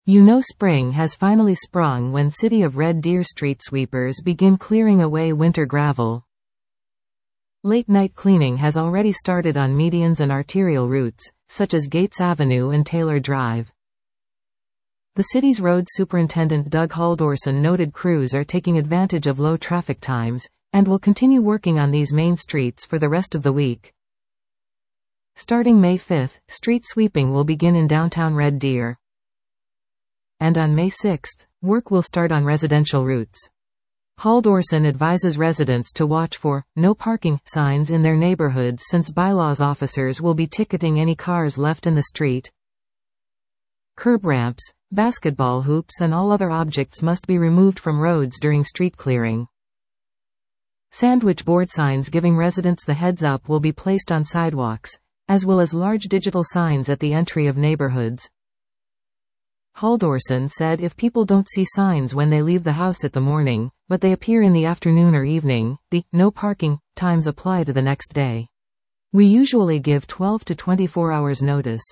You know spring has finally sprung when City of Red Deer street sweepers begin clearing away winter gravel. Late-night cleaning has already started on medians and arterial routes, such as Gates Avenue and Taylor Drive. The city's road superintendent Doug Haldorson noted crews are taking advantage of low traffic times, and will continue working on these main streets for the rest of the week. Starting May 5, street sweeping will begin in downtown Red Deer. And on May 6, work will start on residential routes. Haldorson advises residents to watch for "no parking" signs in their neighborhoods since bylaws officers will be ticketing any cars left in the street. Curb ramps, basketball hoops and all other objects must be removed from roads during street clearing. Sandwich board signs giving residents the heads up will be placed on sidewalks, as well as large digital signs at the entry of neighborhoods. Haldorson said if people don't see signs when they leave the house at the morning, but they appear in the afternoon or evening, the "no parking" times apply to the next day. We usually give 12 to 24 hours notice.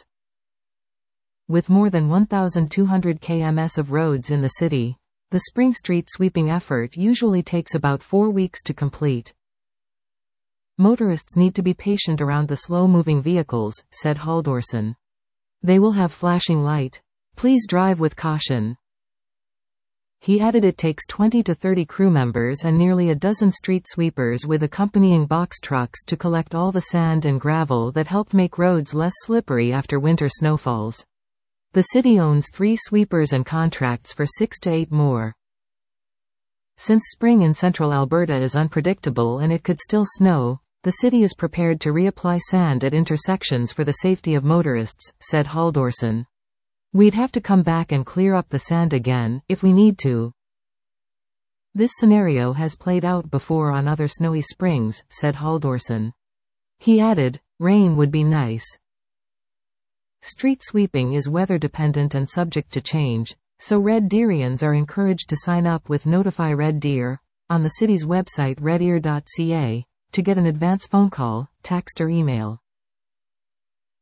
With more than 1,200 km of roads in the city, the spring street sweeping effort usually takes about 4 weeks to complete. Motorists need to be patient around the slow-moving vehicles, said Haldorson. They will have flashing light. Please drive with caution. He added it takes 20 to 30 crew members and nearly a dozen street sweepers with accompanying box trucks to collect all the sand and gravel that help make roads less slippery after winter snowfalls. The city owns 3 sweepers and contracts for 6 to 8 more. Since spring in central Alberta is unpredictable and it could still snow, the city is prepared to reapply sand at intersections for the safety of motorists, said Haldorson. We'd have to come back and clear up the sand again, if we need to. This scenario has played out before on other snowy springs, said Haldorson. He added, rain would be nice. Street sweeping is weather dependent and subject to change, so Red Deerians are encouraged to sign up with Notify Red Deer, on the city's website reddeer.ca, to get an advance phone call, text or email.